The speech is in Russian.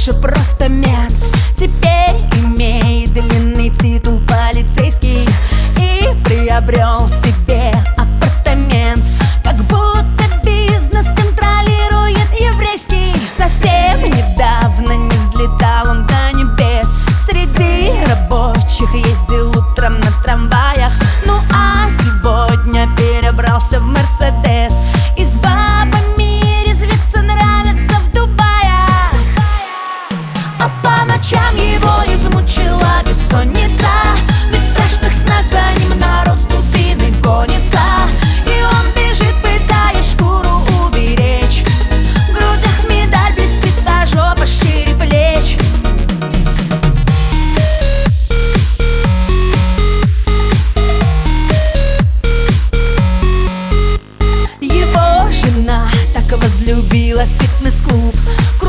больше просто мент. Теперь имеет длинный титул полицейский и приобрел себе апартамент. Как будто бизнес контролирует еврейский. Совсем недавно не взлетал он до небес. Среди рабочих ездил утром на трамваях. Ну а сегодня перебрался в Мерседес. И с бабами резвиться нравится в Дубаях. А по ночам его измучила бессонница. Ведь в страшных снах за ним народ с дубиной гонится. И он бежит, пытаясь шкуру уберечь. В грудях медаль блестит, а жопа шире плеч. Его жена так возлюбила фитнес-клуб,